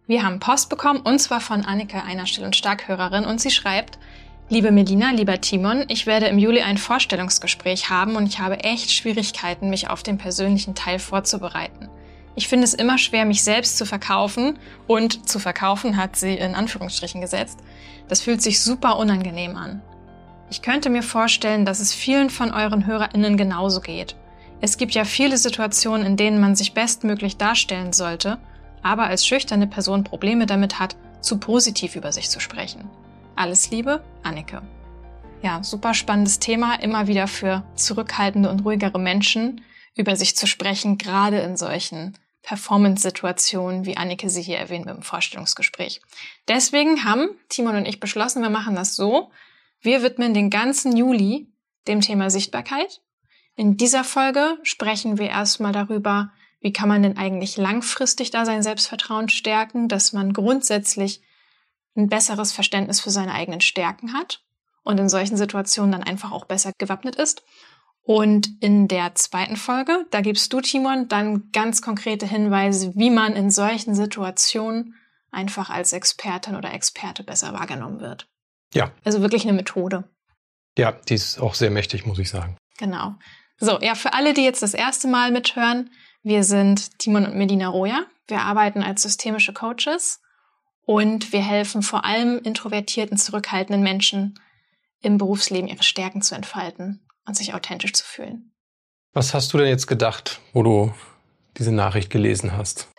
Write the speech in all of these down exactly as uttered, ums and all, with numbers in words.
Wir haben Post bekommen, und zwar von Annike, einer Still- und Stark-Hörerin, und sie schreibt: Liebe Melina, lieber Timon, ich werde im Juli ein Vorstellungsgespräch haben und ich habe echt Schwierigkeiten, mich auf den persönlichen Teil vorzubereiten. Ich finde es immer schwer, mich selbst zu verkaufen, und zu verkaufen hat sie in Anführungsstrichen gesetzt. Das fühlt sich super unangenehm an. Ich könnte mir vorstellen, dass es vielen von euren HörerInnen genauso geht. Es gibt ja viele Situationen, in denen man sich bestmöglich darstellen sollte, aber als schüchterne Person Probleme damit hat, zu positiv über sich zu sprechen. Alles Liebe, Annike. Ja, super spannendes Thema, immer wieder für zurückhaltende und ruhigere Menschen über sich zu sprechen, gerade in solchen Performance-Situationen, wie Annike sie hier erwähnt mit dem Vorstellungsgespräch. Deswegen haben Timon und ich beschlossen, wir machen das so: Wir widmen den ganzen Juli dem Thema Sichtbarkeit. In dieser Folge sprechen wir erstmal darüber, wie kann man denn eigentlich langfristig da sein Selbstvertrauen stärken, dass man grundsätzlich ein besseres Verständnis für seine eigenen Stärken hat und in solchen Situationen dann einfach auch besser gewappnet ist. Und in der zweiten Folge, da gibst du, Timon, dann ganz konkrete Hinweise, wie man in solchen Situationen einfach als Expertin oder Experte besser wahrgenommen wird. Ja. Also wirklich eine Methode. Ja, die ist auch sehr mächtig, muss ich sagen. Genau. So, ja, für alle, die jetzt das erste Mal mithören, wir sind Timon und Melina Roja. Wir arbeiten als systemische Coaches und wir helfen vor allem introvertierten, zurückhaltenden Menschen im Berufsleben ihre Stärken zu entfalten und sich authentisch zu fühlen. Was hast du denn jetzt gedacht, wo du diese Nachricht gelesen hast?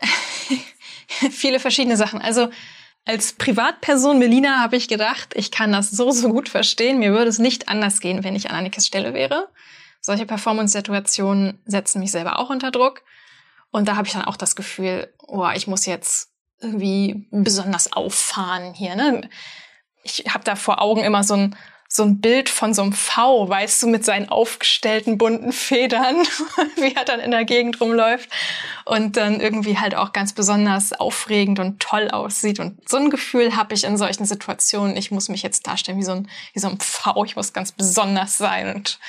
Viele verschiedene Sachen. Also als Privatperson Melina habe ich gedacht, ich kann das so, so gut verstehen. Mir würde es nicht anders gehen, wenn ich an Annikes Stelle wäre. Solche Performance-Situationen setzen mich selber auch unter Druck. Und da habe ich dann auch das Gefühl, oh, ich muss jetzt irgendwie besonders auffahren hier, ne? Ich habe da vor Augen immer so ein, so ein Bild von so einem V, weißt du, mit seinen aufgestellten bunten Federn, wie er dann in der Gegend rumläuft und dann irgendwie halt auch ganz besonders aufregend und toll aussieht. Und so ein Gefühl habe ich in solchen Situationen. Ich muss mich jetzt darstellen wie so ein, wie so ein V. Ich muss ganz besonders sein und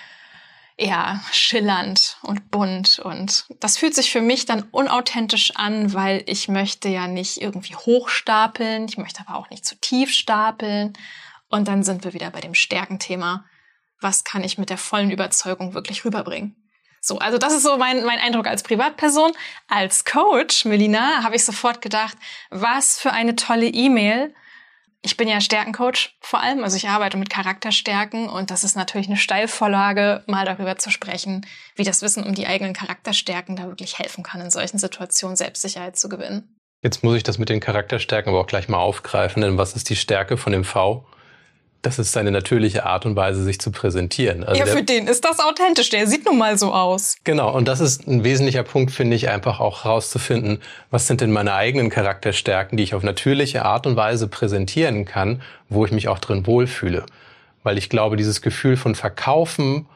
ja, schillernd und bunt. Und das fühlt sich für mich dann unauthentisch an, weil ich möchte ja nicht irgendwie hochstapeln, ich möchte aber auch nicht zu tief stapeln. Und dann sind wir wieder bei dem Stärkenthema. Was kann ich mit der vollen Überzeugung wirklich rüberbringen? So, also das ist so mein, mein Eindruck als Privatperson. Als Coach, Melina, habe ich sofort gedacht, was für eine tolle E-Mail. Ich bin ja Stärkencoach vor allem, also ich arbeite mit Charakterstärken und das ist natürlich eine Steilvorlage, mal darüber zu sprechen, wie das Wissen um die eigenen Charakterstärken da wirklich helfen kann, in solchen Situationen Selbstsicherheit zu gewinnen. Jetzt muss ich das mit den Charakterstärken aber auch gleich mal aufgreifen, denn was ist die Stärke von dem V? Das ist seine natürliche Art und Weise, sich zu präsentieren. Also ja, der, für den ist das authentisch, der sieht nun mal so aus. Genau, und das ist ein wesentlicher Punkt, finde ich, einfach auch herauszufinden, was sind denn meine eigenen Charakterstärken, die ich auf natürliche Art und Weise präsentieren kann, wo ich mich auch drin wohlfühle. Weil ich glaube, dieses Gefühl von Verkaufen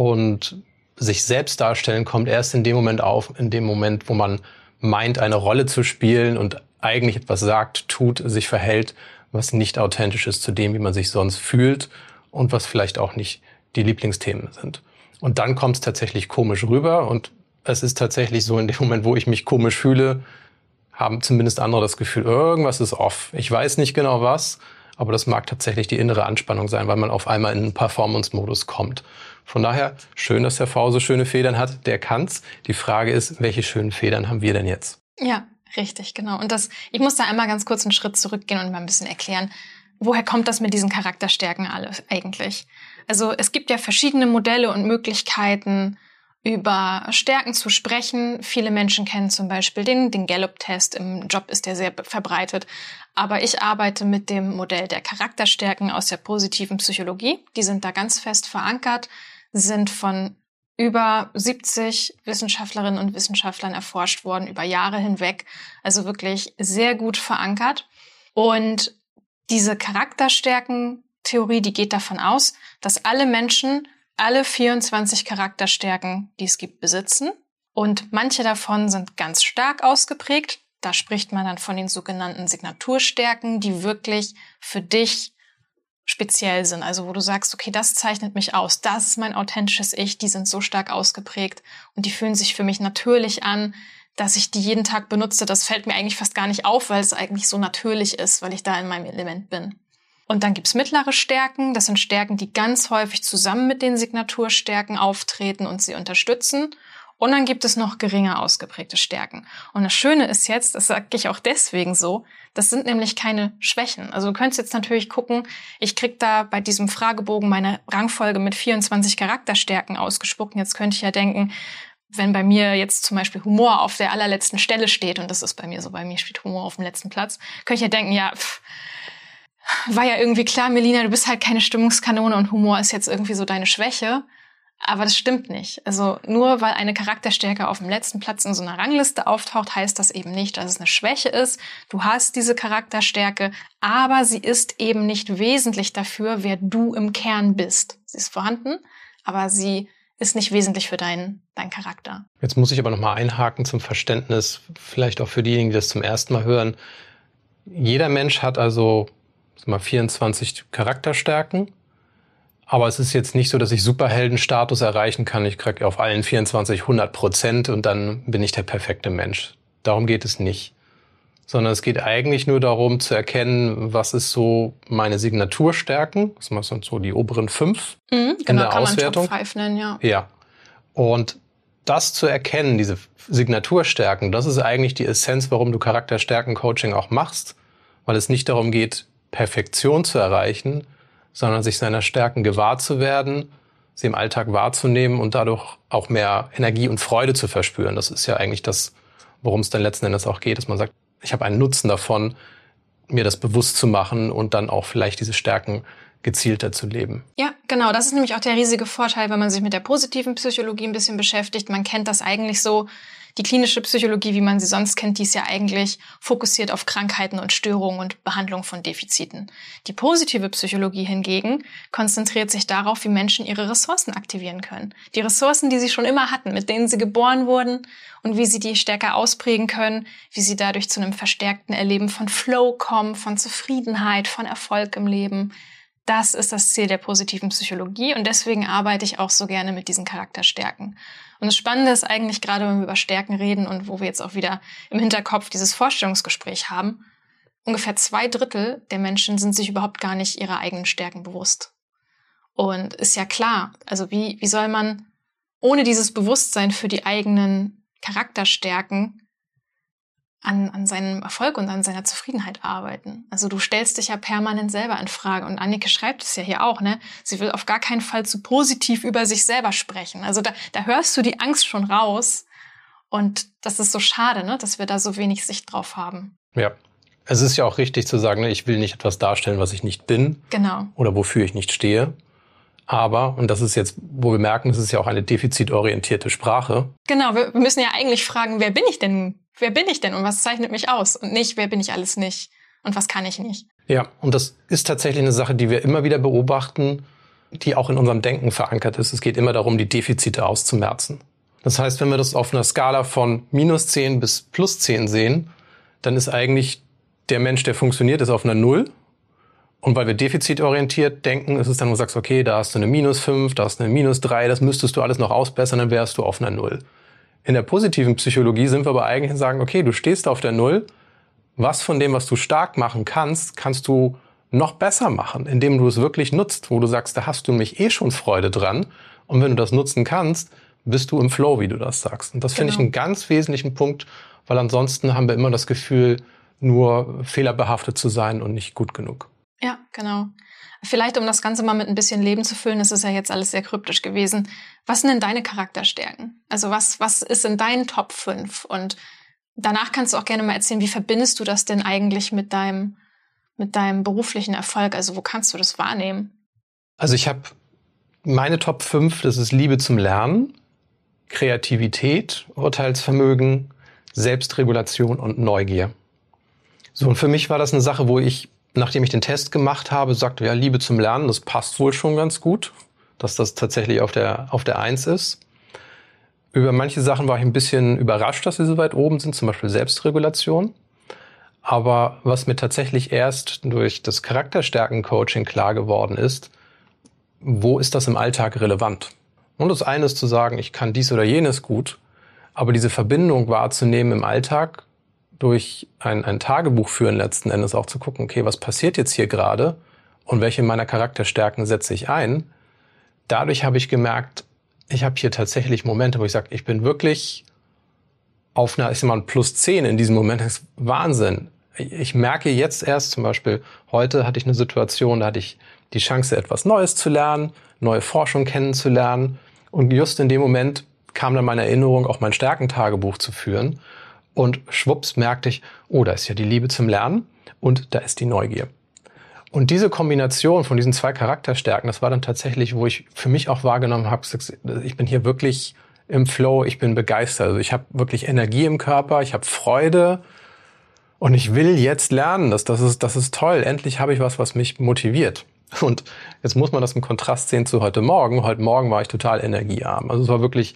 und sich selbst darstellen kommt erst in dem Moment auf, in dem Moment, wo man meint, eine Rolle zu spielen und eigentlich etwas sagt, tut, sich verhält, was nicht authentisch ist zu dem, wie man sich sonst fühlt und was vielleicht auch nicht die Lieblingsthemen sind. Und dann kommt es tatsächlich komisch rüber und es ist tatsächlich so, in dem Moment, wo ich mich komisch fühle, haben zumindest andere das Gefühl, irgendwas ist off. Ich weiß nicht genau was, aber das mag tatsächlich die innere Anspannung sein, weil man auf einmal in einen Performance-Modus kommt. Von daher, schön, dass der V so schöne Federn hat, der kann's. Die Frage ist, welche schönen Federn haben wir denn jetzt? Ja, richtig, genau. Und das, ich muss da einmal ganz kurz einen Schritt zurückgehen und mal ein bisschen erklären, woher kommt das mit diesen Charakterstärken alle eigentlich? Also es gibt ja verschiedene Modelle und Möglichkeiten, über Stärken zu sprechen. Viele Menschen kennen zum Beispiel den, den Gallup-Test. Im Job ist der sehr verbreitet. Aber ich arbeite mit dem Modell der Charakterstärken aus der positiven Psychologie. Die sind da ganz fest verankert, sind von über siebzig Wissenschaftlerinnen und Wissenschaftlern erforscht worden, über Jahre hinweg. Also wirklich sehr gut verankert. Und diese Charakterstärken-Theorie, die geht davon aus, dass alle Menschen alle vierundzwanzig Charakterstärken, die es gibt, besitzen. Und manche davon sind ganz stark ausgeprägt. Da spricht man dann von den sogenannten Signaturstärken, die wirklich für dich speziell sind. Also wo du sagst, okay, das zeichnet mich aus, das ist mein authentisches Ich, die sind so stark ausgeprägt und die fühlen sich für mich natürlich an. dass ich die jeden Tag benutze, das fällt mir eigentlich fast gar nicht auf, weil es eigentlich so natürlich ist, weil ich da in meinem Element bin. Und dann gibt's mittlere Stärken. Das sind Stärken, die ganz häufig zusammen mit den Signaturstärken auftreten und sie unterstützen. Und dann gibt es noch geringer ausgeprägte Stärken. Und das Schöne ist jetzt, das sage ich auch deswegen so, das sind nämlich keine Schwächen. Also du könntest jetzt natürlich gucken, ich krieg da bei diesem Fragebogen meine Rangfolge mit vierundzwanzig Charakterstärken ausgespuckt. Und jetzt könnte ich ja denken, wenn bei mir jetzt zum Beispiel Humor auf der allerletzten Stelle steht, und das ist bei mir so, bei mir steht Humor auf dem letzten Platz, könnte ich ja denken, ja, pff, war ja irgendwie klar, Melina, du bist halt keine Stimmungskanone und Humor ist jetzt irgendwie so deine Schwäche. Aber das stimmt nicht. Also nur weil eine Charakterstärke auf dem letzten Platz in so einer Rangliste auftaucht, heißt das eben nicht, dass es eine Schwäche ist. Du hast diese Charakterstärke, aber sie ist eben nicht wesentlich dafür, wer du im Kern bist. Sie ist vorhanden, aber sie ist nicht wesentlich für deinen, deinen Charakter. Jetzt muss ich aber noch mal einhaken zum Verständnis, vielleicht auch für diejenigen, die das zum ersten Mal hören. Jeder Mensch hat also mal vierundzwanzig Charakterstärken. Aber es ist jetzt nicht so, dass ich Superheldenstatus erreichen kann. Ich kriege auf allen vierundzwanzig hundert Prozent und dann bin ich der perfekte Mensch. Darum geht es nicht. Sondern es geht eigentlich nur darum zu erkennen, was ist so meine Signaturstärken. Das sind so die oberen fünf mhm, in genau, der kann Auswertung. Man Top fünf nennen, ja. Ja. Und das zu erkennen, diese Signaturstärken, das ist eigentlich die Essenz, warum du Charakterstärken-Coaching auch machst. Weil es nicht darum geht, Perfektion zu erreichen, sondern sich seiner Stärken gewahr zu werden, sie im Alltag wahrzunehmen und dadurch auch mehr Energie und Freude zu verspüren. Das ist ja eigentlich das, worum es dann letzten Endes auch geht, dass man sagt, ich habe einen Nutzen davon, mir das bewusst zu machen und dann auch vielleicht diese Stärken gezielter zu leben. Ja, genau. Das ist nämlich auch der riesige Vorteil, wenn man sich mit der positiven Psychologie ein bisschen beschäftigt. Man kennt das eigentlich so. Die klinische Psychologie, wie man sie sonst kennt, die ist ja eigentlich fokussiert auf Krankheiten und Störungen und Behandlung von Defiziten. Die positive Psychologie hingegen konzentriert sich darauf, wie Menschen ihre Ressourcen aktivieren können. Die Ressourcen, die sie schon immer hatten, mit denen sie geboren wurden und wie sie die stärker ausprägen können, wie sie dadurch zu einem verstärkten Erleben von Flow kommen, von Zufriedenheit, von Erfolg im Leben. Das ist das Ziel der positiven Psychologie und deswegen arbeite ich auch so gerne mit diesen Charakterstärken. Und das Spannende ist eigentlich, gerade wenn wir über Stärken reden und wo wir jetzt auch wieder im Hinterkopf dieses Vorstellungsgespräch haben, ungefähr zwei Drittel der Menschen sind sich überhaupt gar nicht ihrer eigenen Stärken bewusst. Und ist ja klar, also wie, wie soll man ohne dieses Bewusstsein für die eigenen Charakterstärken an, an seinem Erfolg und an seiner Zufriedenheit arbeiten. Also du stellst dich ja permanent selber in Frage. Und Annike schreibt es ja hier auch, ne? Sie will auf gar keinen Fall zu positiv über sich selber sprechen. Also da, da hörst du die Angst schon raus. Und das ist so schade, ne? Dass wir da so wenig Sicht drauf haben. Ja, es ist ja auch richtig zu sagen, ne? Ich will nicht etwas darstellen, was ich nicht bin. Genau. Oder wofür ich nicht stehe. Aber, und das ist jetzt, wo wir merken, das ist ja auch eine defizitorientierte Sprache. Genau, wir müssen ja eigentlich fragen, wer bin ich denn? Wer bin ich denn und was zeichnet mich aus? Und nicht, wer bin ich alles nicht und was kann ich nicht? Ja, und das ist tatsächlich eine Sache, die wir immer wieder beobachten, die auch in unserem Denken verankert ist. Es geht immer darum, die Defizite auszumerzen. Das heißt, wenn wir das auf einer Skala von minus zehn bis plus zehn sehen, dann ist eigentlich der Mensch, der funktioniert, ist auf einer Null. Und weil wir defizitorientiert denken, ist es dann, wo du sagst, okay, da hast du eine minus fünf, da hast du eine minus drei, das müsstest du alles noch ausbessern, dann wärst du auf einer Null. In der positiven Psychologie sind wir aber eigentlich und sagen, okay, du stehst auf der Null. Was von dem, was du stark machen kannst, kannst du noch besser machen, indem du es wirklich nutzt, wo du sagst, da hast du nämlich eh schon Freude dran. Und wenn du das nutzen kannst, bist du im Flow, wie du das sagst. Und das genau. finde ich einen ganz wesentlichen Punkt, weil ansonsten haben wir immer das Gefühl, nur fehlerbehaftet zu sein und nicht gut genug. Ja, genau. Vielleicht, um das Ganze mal mit ein bisschen Leben zu füllen, das ist ja jetzt alles sehr kryptisch gewesen. Was sind denn deine Charakterstärken? Also was, was ist in deinen Top fünf? Und danach kannst du auch gerne mal erzählen, wie verbindest du das denn eigentlich mit deinem, mit deinem beruflichen Erfolg? Also wo kannst du das wahrnehmen? Also ich habe meine Top fünf, das ist Liebe zum Lernen, Kreativität, Urteilsvermögen, Selbstregulation und Neugier. So, und für mich war das eine Sache, wo ich, nachdem ich den Test gemacht habe, sagte, ja, Liebe zum Lernen, das passt wohl schon ganz gut, dass das tatsächlich auf der, auf der Eins ist. Über manche Sachen war ich ein bisschen überrascht, dass sie so weit oben sind, zum Beispiel Selbstregulation. Aber was mir tatsächlich erst durch das Charakterstärken-Coaching klar geworden ist, wo ist das im Alltag relevant? Und das eine ist zu sagen, ich kann dies oder jenes gut, Aber diese Verbindung wahrzunehmen im Alltag, durch ein, ein Tagebuch führen letzten Endes auch zu gucken, okay, was passiert jetzt hier gerade und welche meiner Charakterstärken setze ich ein? Dadurch habe ich gemerkt, ich habe hier tatsächlich Momente, wo ich sage, ich bin wirklich auf einer, ich sag mal, plus zehn in diesem Moment. Das ist Wahnsinn. Ich merke jetzt erst zum Beispiel, heute hatte ich eine Situation, da hatte ich die Chance, etwas Neues zu lernen, neue Forschung kennenzulernen. Und just in dem Moment kam dann meine Erinnerung, auch mein Stärkentagebuch zu führen. Und schwupps merkte ich, oh, da ist ja die Liebe zum Lernen und da ist die Neugier. Und diese Kombination von diesen zwei Charakterstärken, das war dann tatsächlich, wo ich für mich auch wahrgenommen habe, ich bin hier wirklich im Flow, ich bin begeistert. Also ich habe wirklich Energie im Körper, ich habe Freude und ich will jetzt lernen. Das, das, ist, das ist toll. Endlich habe ich was, was mich motiviert. Und jetzt muss man das im Kontrast sehen zu heute Morgen. Heute Morgen war ich total energiearm. Also es war wirklich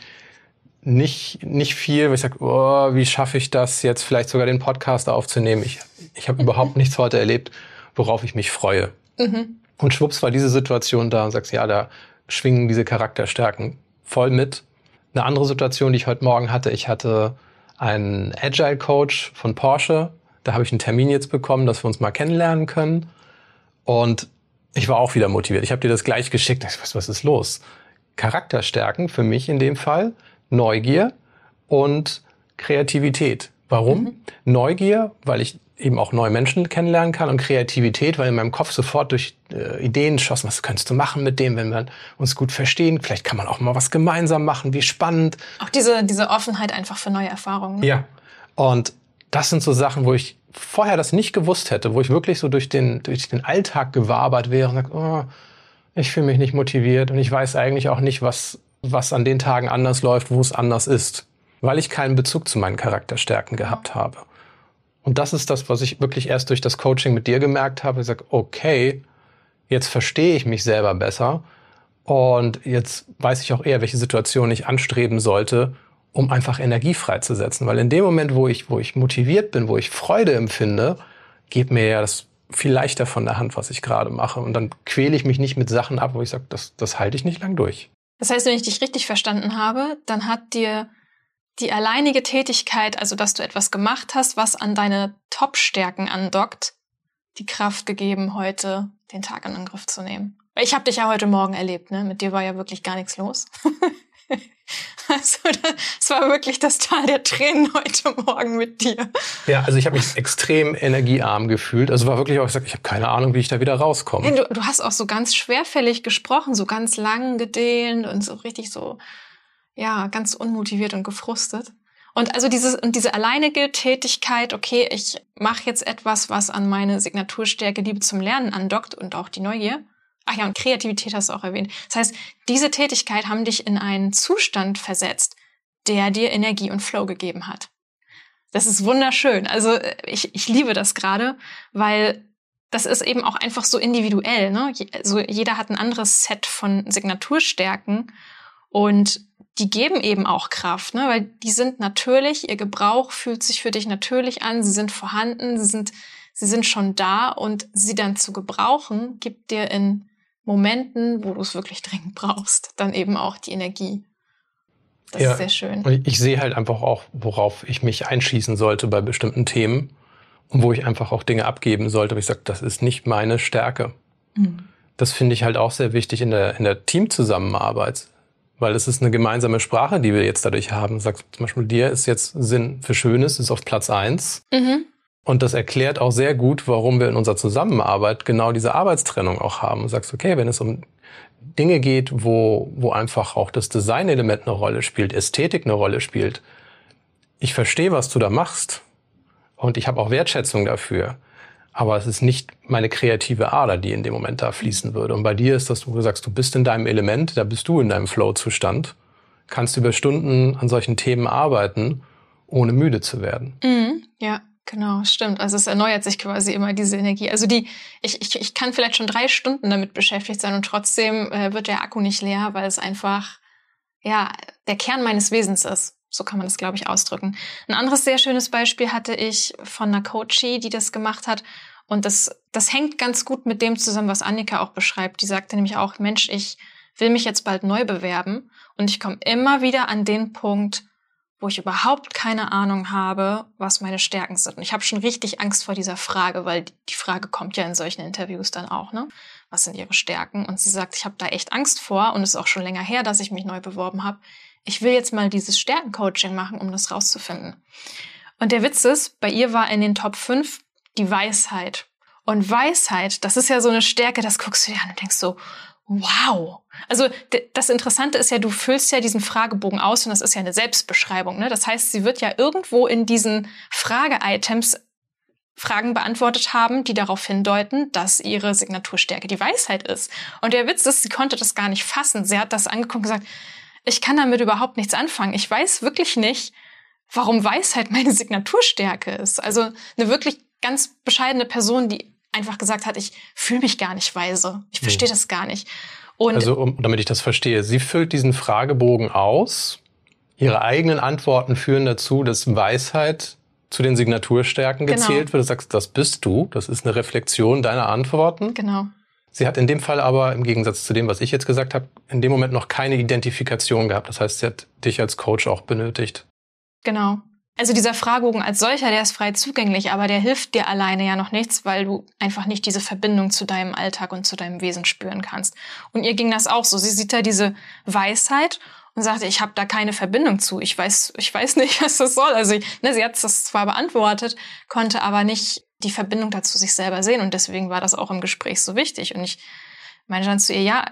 nicht, nicht viel, wo ich sage, oh, wie schaffe ich das jetzt, vielleicht sogar den Podcast aufzunehmen. Ich, ich habe überhaupt nichts heute erlebt, worauf ich mich freue. Mhm. Und schwupps war diese Situation da und sagst, ja, da schwingen diese Charakterstärken voll mit. Eine andere Situation, die ich heute Morgen hatte, ich hatte einen Agile-Coach von Porsche. Da habe ich einen Termin jetzt bekommen, dass wir uns mal kennenlernen können. Und ich war auch wieder motiviert. Ich habe dir das gleich geschickt. Ich weiß, was ist los? Charakterstärken für mich in dem Fall, Neugier und Kreativität. Warum? Mhm. Neugier, weil ich eben auch neue Menschen kennenlernen kann, und Kreativität, weil in meinem Kopf sofort durch äh, Ideen schossen, was könntest du machen mit dem, wenn wir uns gut verstehen? Vielleicht kann man auch mal was gemeinsam machen, wie spannend. Auch diese, diese Offenheit einfach für neue Erfahrungen. Ja, und das sind so Sachen, wo ich vorher das nicht gewusst hätte, wo ich wirklich so durch den, durch den Alltag gewabert wäre und sage, oh, ich fühle mich nicht motiviert und ich weiß eigentlich auch nicht, was, was an den Tagen anders läuft, wo es anders ist, weil ich keinen Bezug zu meinen Charakterstärken gehabt ja. habe. Und das ist das, was ich wirklich erst durch das Coaching mit dir gemerkt habe. Ich sage, okay, jetzt verstehe ich mich selber besser und jetzt weiß ich auch eher, welche Situation ich anstreben sollte, um einfach Energie freizusetzen. Weil in dem Moment, wo ich, wo ich motiviert bin, wo ich Freude empfinde, geht mir ja das viel leichter von der Hand, was ich gerade mache. Und dann quäle ich mich nicht mit Sachen ab, wo ich sage, das, das halte ich nicht lang durch. Das heißt, wenn ich dich richtig verstanden habe, dann hat dir die alleinige Tätigkeit, also dass du etwas gemacht hast, was an deine Top-Stärken andockt, die Kraft gegeben, heute den Tag in Angriff zu nehmen. Ich habe dich ja heute Morgen erlebt, ne? Mit dir war ja wirklich gar nichts los. Also es war wirklich das Tal der Tränen heute Morgen mit dir. Ja, also ich habe mich extrem energiearm gefühlt. Also war wirklich auch, ich sag, ich habe keine Ahnung, wie ich da wieder rauskomme. Hey, du, du hast auch so ganz schwerfällig gesprochen, so ganz lang gedehnt und so richtig so, ja, ganz unmotiviert und gefrustet. Und also diese, und diese alleinige Tätigkeit, okay, ich mache jetzt etwas, was an meine Signaturstärke Liebe zum Lernen andockt und auch die Neugier. Ach ja, und Kreativität hast du auch erwähnt. Das heißt, diese Tätigkeit haben dich in einen Zustand versetzt, der dir Energie und Flow gegeben hat. Das ist wunderschön. Also ich, ich liebe das gerade, weil das ist eben auch einfach so individuell, ne? Also jeder hat ein anderes Set von Signaturstärken und die geben eben auch Kraft, ne? Weil die sind natürlich, ihr Gebrauch fühlt sich für dich natürlich an, sie sind vorhanden, sie sind, sie sind schon da, und sie dann zu gebrauchen, gibt dir in Momenten, wo du es wirklich dringend brauchst, dann eben auch die Energie. Das ja, ist sehr schön. Und ich sehe halt einfach auch, worauf ich mich einschießen sollte bei bestimmten Themen und wo ich einfach auch Dinge abgeben sollte. Aber ich sage, das ist nicht meine Stärke. Mhm. Das finde ich halt auch sehr wichtig in der, in der Teamzusammenarbeit. Weil es ist eine gemeinsame Sprache, die wir jetzt dadurch haben. Sagst zum Beispiel, dir ist jetzt Sinn für Schönes, ist auf Platz eins. Mhm. Und das erklärt auch sehr gut, warum wir in unserer Zusammenarbeit genau diese Arbeitstrennung auch haben. Du sagst, okay, wenn es um Dinge geht, wo, wo einfach auch das Designelement eine Rolle spielt, Ästhetik eine Rolle spielt. Ich verstehe, was du da machst. Und ich habe auch Wertschätzung dafür. Aber es ist nicht meine kreative Ader, die in dem Moment da fließen würde. Und bei dir ist das, du sagst, du bist in deinem Element, da bist du in deinem Flow-Zustand, kannst über Stunden an solchen Themen arbeiten, ohne müde zu werden. Mhm, ja. Genau, stimmt. Also es erneuert sich quasi immer diese Energie. Also die, ich, ich, ich kann vielleicht schon drei Stunden damit beschäftigt sein und trotzdem äh, wird der Akku nicht leer, weil es einfach, ja, der Kern meines Wesens ist. So kann man das, glaube ich, ausdrücken. Ein anderes sehr schönes Beispiel hatte ich von einer Coachie, die das gemacht hat. Und das, das hängt ganz gut mit dem zusammen, was Annika auch beschreibt. Die sagte nämlich auch, Mensch, ich will mich jetzt bald neu bewerben und ich komme immer wieder an den Punkt, wo ich überhaupt keine Ahnung habe, was meine Stärken sind. Und ich habe schon richtig Angst vor dieser Frage, weil die Frage kommt ja in solchen Interviews dann auch, ne? Was sind ihre Stärken? Und sie sagt, ich habe da echt Angst vor und es ist auch schon länger her, dass ich mich neu beworben habe. Ich will jetzt mal dieses Stärkencoaching machen, um das rauszufinden. Und der Witz ist, bei ihr war in den Top fünf die Weisheit. Und Weisheit, das ist ja so eine Stärke, das guckst du dir an und denkst so, wow. Also d- das Interessante ist ja, du füllst ja diesen Fragebogen aus und das ist ja eine Selbstbeschreibung, ne? Das heißt, sie wird ja irgendwo in diesen Frage-Items Fragen beantwortet haben, die darauf hindeuten, dass ihre Signaturstärke die Weisheit ist. Und der Witz ist, sie konnte das gar nicht fassen. Sie hat das angeguckt und gesagt, ich kann damit überhaupt nichts anfangen. Ich weiß wirklich nicht, warum Weisheit meine Signaturstärke ist. Also eine wirklich ganz bescheidene Person, die einfach gesagt hat, ich fühle mich gar nicht weise. Ich verstehe das gar nicht. Und also, um, damit ich das verstehe, sie füllt diesen Fragebogen aus. Ihre eigenen Antworten führen dazu, dass Weisheit zu den Signaturstärken gezählt Genau. wird. Du sagst, das bist du. Das ist eine Reflexion deiner Antworten. Genau. Sie hat in dem Fall aber, im Gegensatz zu dem, was ich jetzt gesagt habe, in dem Moment noch keine Identifikation gehabt. Das heißt, sie hat dich als Coach auch benötigt. Genau. Also dieser Fragebogen als solcher, der ist frei zugänglich, aber der hilft dir alleine ja noch nichts, weil du einfach nicht diese Verbindung zu deinem Alltag und zu deinem Wesen spüren kannst. Und ihr ging das auch so. Sie sieht da diese Weisheit und sagte, ich habe da keine Verbindung zu. Ich weiß, ich weiß nicht, was das soll. Also ich, ne, sie hat das zwar beantwortet, konnte aber nicht die Verbindung dazu sich selber sehen. Und deswegen war das auch im Gespräch so wichtig. Und ich meine dann zu ihr, ja,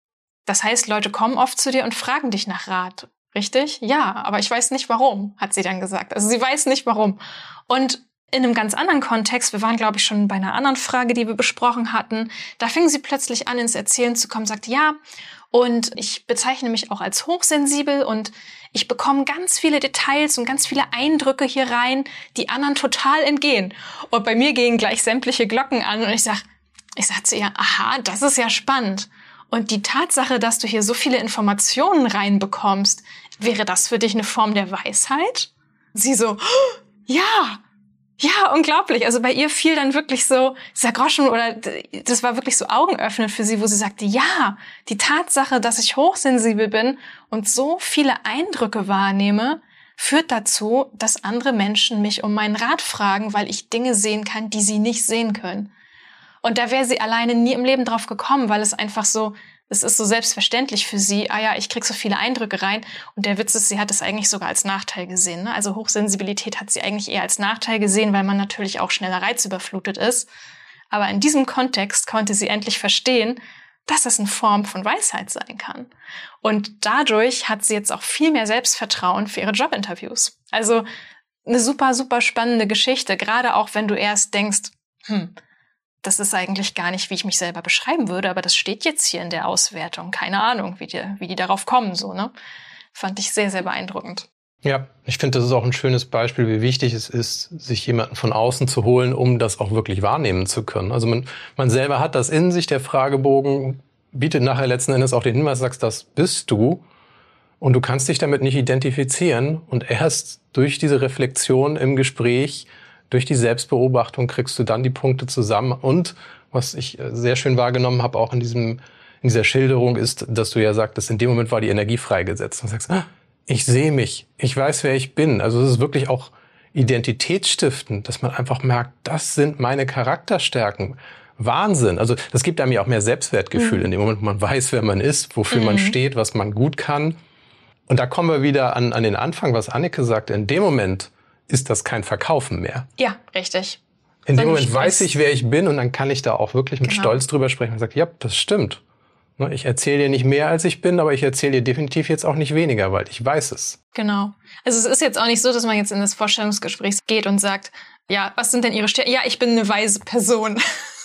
das heißt, Leute kommen oft zu dir und fragen dich nach Rat. Richtig? Ja, aber ich weiß nicht warum, hat sie dann gesagt. Also sie weiß nicht warum. Und in einem ganz anderen Kontext, wir waren, glaube ich, schon bei einer anderen Frage, die wir besprochen hatten, da fing sie plötzlich an, ins Erzählen zu kommen, sagte, ja, und ich bezeichne mich auch als hochsensibel und ich bekomme ganz viele Details und ganz viele Eindrücke hier rein, die anderen total entgehen. Und bei mir gehen gleich sämtliche Glocken an und ich sag, ich sag zu ihr, aha, das ist ja spannend. Und die Tatsache, dass du hier so viele Informationen reinbekommst, wäre das für dich eine Form der Weisheit? Sie so, oh, ja, ja, unglaublich. Also bei ihr fiel dann wirklich so dieser Groschen oder das war wirklich so augenöffnend für sie, wo sie sagte, ja, die Tatsache, dass ich hochsensibel bin und so viele Eindrücke wahrnehme, führt dazu, dass andere Menschen mich um meinen Rat fragen, weil ich Dinge sehen kann, die sie nicht sehen können. Und da wäre sie alleine nie im Leben drauf gekommen, weil es einfach so, es ist so selbstverständlich für sie, ah ja, ich krieg so viele Eindrücke rein. Und der Witz ist, sie hat es eigentlich sogar als Nachteil gesehen, ne? Also Hochsensibilität hat sie eigentlich eher als Nachteil gesehen, weil man natürlich auch schneller reizüberflutet ist. Aber in diesem Kontext konnte sie endlich verstehen, dass das eine Form von Weisheit sein kann. Und dadurch hat sie jetzt auch viel mehr Selbstvertrauen für ihre Jobinterviews. Also eine super, super spannende Geschichte, gerade auch wenn du erst denkst, hm, das ist eigentlich gar nicht, wie ich mich selber beschreiben würde, aber das steht jetzt hier in der Auswertung. Keine Ahnung, wie die, wie die darauf kommen, so, ne? Fand ich sehr, sehr beeindruckend. Ja, ich finde, das ist auch ein schönes Beispiel, wie wichtig es ist, sich jemanden von außen zu holen, um das auch wirklich wahrnehmen zu können. Also man, man selber hat das in sich, der Fragebogen bietet nachher letzten Endes auch den Hinweis, sagst, das bist du und du kannst dich damit nicht identifizieren und erst durch diese Reflexion im Gespräch, durch die Selbstbeobachtung kriegst du dann die Punkte zusammen. Und was ich sehr schön wahrgenommen habe, auch in diesem in dieser Schilderung, ist, dass du ja sagtest, in dem Moment war die Energie freigesetzt. Und du sagst, ah, ich sehe mich, ich weiß, wer ich bin. Also es ist wirklich auch identitätsstiftend, dass man einfach merkt, das sind meine Charakterstärken. Wahnsinn. Also das gibt einem ja auch mehr Selbstwertgefühl mhm. in dem Moment, wo man weiß, wer man ist, wofür mhm. man steht, was man gut kann. Und da kommen wir wieder an, an den Anfang, was Anneke sagte. In dem Moment ist das kein Verkaufen mehr. Ja, richtig. In dem Moment weiß ich, wer ich bin und dann kann ich da auch wirklich mit genau. Stolz drüber sprechen und sagen, ja, das stimmt. Ich erzähle dir nicht mehr, als ich bin, aber ich erzähle dir definitiv jetzt auch nicht weniger, weil ich weiß es. Genau. Also es ist jetzt auch nicht so, dass man jetzt in das Vorstellungsgespräch geht und sagt, ja, was sind denn Ihre Stärken? Ja, ich bin eine weise Person.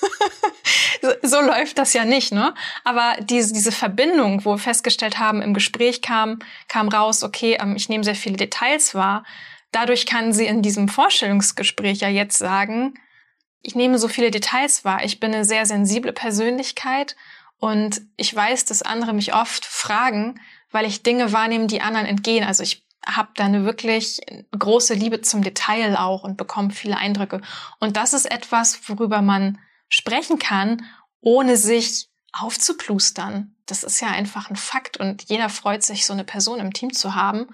so, so läuft das ja nicht, ne? Aber diese, diese Verbindung, wo wir festgestellt haben, im Gespräch kam, kam raus, okay, ähm, ich nehme sehr viele Details wahr. Dadurch kann sie in diesem Vorstellungsgespräch ja jetzt sagen, ich nehme so viele Details wahr. Ich bin eine sehr sensible Persönlichkeit und ich weiß, dass andere mich oft fragen, weil ich Dinge wahrnehme, die anderen entgehen. Also ich habe da eine wirklich große Liebe zum Detail auch und bekomme viele Eindrücke. Und das ist etwas, worüber man sprechen kann, ohne sich aufzuplustern. Das ist ja einfach ein Fakt und jeder freut sich, so eine Person im Team zu haben.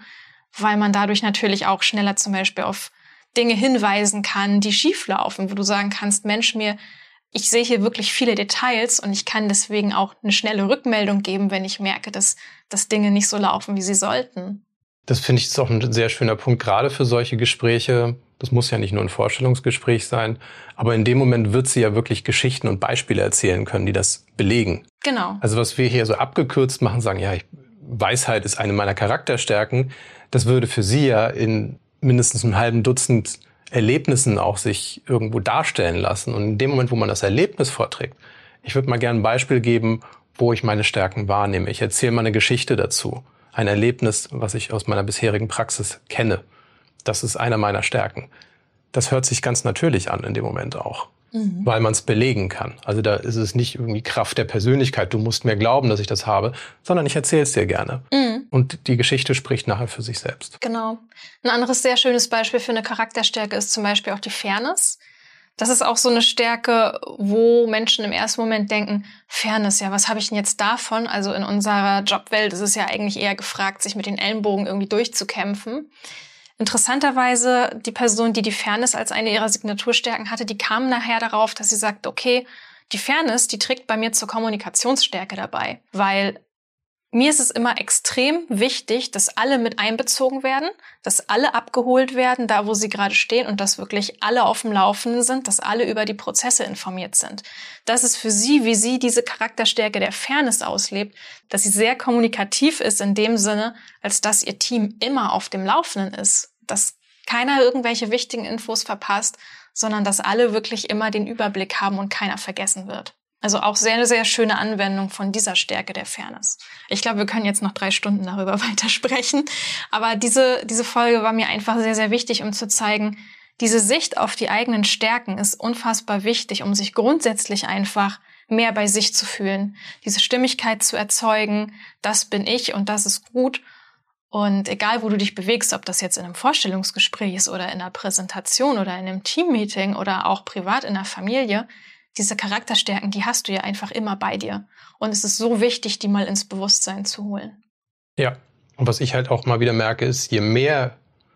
weil man dadurch natürlich auch schneller zum Beispiel auf Dinge hinweisen kann, die schief laufen, wo du sagen kannst, Mensch, mir, ich sehe hier wirklich viele Details und ich kann deswegen auch eine schnelle Rückmeldung geben, wenn ich merke, dass, dass Dinge nicht so laufen, wie sie sollten. Das finde ich ist auch ein sehr schöner Punkt, gerade für solche Gespräche. Das muss ja nicht nur ein Vorstellungsgespräch sein, aber in dem Moment wird sie ja wirklich Geschichten und Beispiele erzählen können, die das belegen. Genau. Also was wir hier so abgekürzt machen, sagen, ja, ich, Weisheit ist eine meiner Charakterstärken, das würde für sie ja in mindestens einem halben Dutzend Erlebnissen auch sich irgendwo darstellen lassen. Und in dem Moment, wo man das Erlebnis vorträgt, ich würde mal gerne ein Beispiel geben, wo ich meine Stärken wahrnehme. Ich erzähle mal eine Geschichte dazu. Ein Erlebnis, was ich aus meiner bisherigen Praxis kenne. Das ist einer meiner Stärken. Das hört sich ganz natürlich an in dem Moment auch, mhm. weil man es belegen kann. Also da ist es nicht irgendwie Kraft der Persönlichkeit, du musst mir glauben, dass ich das habe, sondern ich erzähle es dir gerne. Mhm. Und die Geschichte spricht nachher für sich selbst. Genau. Ein anderes sehr schönes Beispiel für eine Charakterstärke ist zum Beispiel auch die Fairness. Das ist auch so eine Stärke, wo Menschen im ersten Moment denken, Fairness, ja, was habe ich denn jetzt davon? Also in unserer Jobwelt ist es ja eigentlich eher gefragt, sich mit den Ellenbogen irgendwie durchzukämpfen. Interessanterweise, die Person, die die Fairness als eine ihrer Signaturstärken hatte, die kam nachher darauf, dass sie sagt, okay, die Fairness, die trägt bei mir zur Kommunikationsstärke dabei, weil mir ist es immer extrem wichtig, dass alle mit einbezogen werden, dass alle abgeholt werden, da wo sie gerade stehen und dass wirklich alle auf dem Laufenden sind, dass alle über die Prozesse informiert sind. Das ist für sie, wie sie diese Charakterstärke der Fairness auslebt, dass sie sehr kommunikativ ist in dem Sinne, als dass ihr Team immer auf dem Laufenden ist, dass keiner irgendwelche wichtigen Infos verpasst, sondern dass alle wirklich immer den Überblick haben und keiner vergessen wird. Also auch sehr, sehr schöne Anwendung von dieser Stärke der Fairness. Ich glaube, wir können jetzt noch drei Stunden darüber weitersprechen. Aber diese, diese Folge war mir einfach sehr, sehr wichtig, um zu zeigen, diese Sicht auf die eigenen Stärken ist unfassbar wichtig, um sich grundsätzlich einfach mehr bei sich zu fühlen. Diese Stimmigkeit zu erzeugen, das bin ich und das ist gut. Und egal, wo du dich bewegst, ob das jetzt in einem Vorstellungsgespräch ist oder in einer Präsentation oder in einem Teammeeting oder auch privat in der Familie, diese Charakterstärken, die hast du ja einfach immer bei dir. Und es ist so wichtig, die mal ins Bewusstsein zu holen. Ja, und was ich halt auch mal wieder merke, ist, je mehr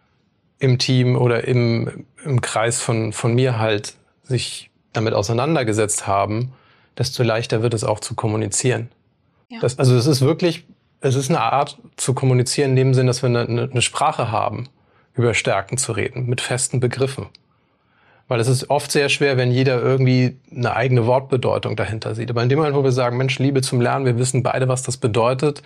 im Team oder im, im Kreis von, von mir halt sich damit auseinandergesetzt haben, desto leichter wird es auch zu kommunizieren. Ja. Das, also es ist wirklich, es ist eine Art zu kommunizieren in dem Sinn, dass wir eine, eine Sprache haben, über Stärken zu reden, mit festen Begriffen. Weil es ist oft sehr schwer, wenn jeder irgendwie eine eigene Wortbedeutung dahinter sieht. Aber in dem Moment, wo wir sagen, Mensch, Liebe zum Lernen, wir wissen beide, was das bedeutet.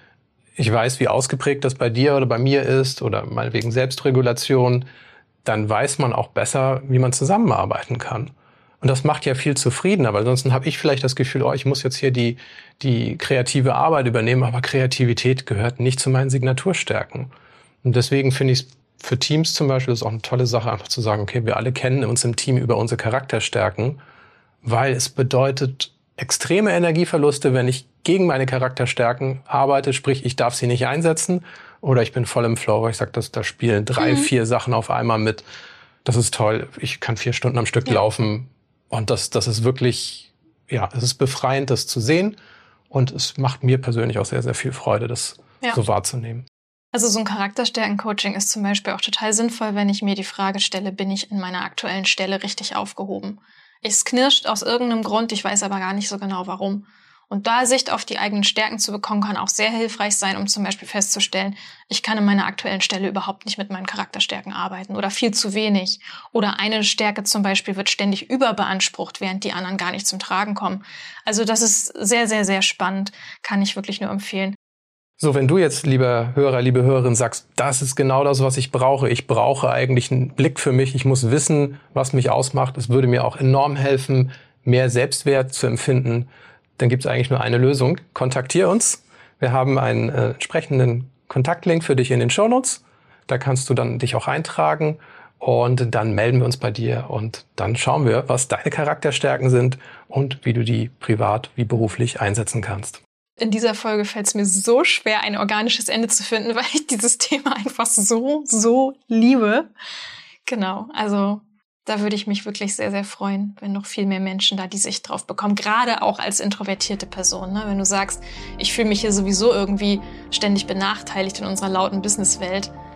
Ich weiß, wie ausgeprägt das bei dir oder bei mir ist oder meinetwegen Selbstregulation, dann weiß man auch besser, wie man zusammenarbeiten kann. Und das macht ja viel zufriedener, weil ansonsten habe ich vielleicht das Gefühl, oh, ich muss jetzt hier die, die kreative Arbeit übernehmen, aber Kreativität gehört nicht zu meinen Signaturstärken. Und deswegen finde ich es für Teams zum Beispiel ist auch eine tolle Sache, einfach zu sagen, okay, wir alle kennen uns im Team über unsere Charakterstärken, weil es bedeutet extreme Energieverluste, wenn ich gegen meine Charakterstärken arbeite, sprich, ich darf sie nicht einsetzen oder ich bin voll im Flow, weil ich sage, da spielen drei, mhm. vier Sachen auf einmal mit. Das ist toll, ich kann vier Stunden am Stück ja. laufen und das, das ist wirklich, ja, es ist befreiend, das zu sehen und es macht mir persönlich auch sehr, sehr viel Freude, das ja. so wahrzunehmen. Also so ein Charakterstärken-Coaching ist zum Beispiel auch total sinnvoll, wenn ich mir die Frage stelle, bin ich in meiner aktuellen Stelle richtig aufgehoben? Es knirscht aus irgendeinem Grund, ich weiß aber gar nicht so genau warum. Und da Sicht auf die eigenen Stärken zu bekommen, kann auch sehr hilfreich sein, um zum Beispiel festzustellen, ich kann in meiner aktuellen Stelle überhaupt nicht mit meinen Charakterstärken arbeiten oder viel zu wenig. Oder eine Stärke zum Beispiel wird ständig überbeansprucht, während die anderen gar nicht zum Tragen kommen. Also das ist sehr, sehr, sehr spannend, kann ich wirklich nur empfehlen. So, wenn du jetzt, lieber Hörer, liebe Hörerin, sagst, das ist genau das, was ich brauche. Ich brauche eigentlich einen Blick für mich. Ich muss wissen, was mich ausmacht. Es würde mir auch enorm helfen, mehr Selbstwert zu empfinden. Dann gibt es eigentlich nur eine Lösung. Kontaktier uns. Wir haben einen äh, entsprechenden Kontaktlink für dich in den Shownotes. Da kannst du dann dich auch eintragen und dann melden wir uns bei dir und dann schauen wir, was deine Charakterstärken sind und wie du die privat wie beruflich einsetzen kannst. In dieser Folge fällt es mir so schwer, ein organisches Ende zu finden, weil ich dieses Thema einfach so, so liebe. Genau, also da würde ich mich wirklich sehr, sehr freuen, wenn noch viel mehr Menschen da die Sicht drauf bekommen. Gerade auch als introvertierte Person, ne? Wenn du sagst, ich fühle mich hier sowieso irgendwie ständig benachteiligt in unserer lauten Businesswelt,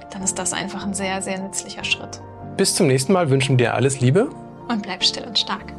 dann ist das einfach ein sehr, sehr nützlicher Schritt. Bis zum nächsten Mal wünschen wir dir alles Liebe. Und bleib still und stark.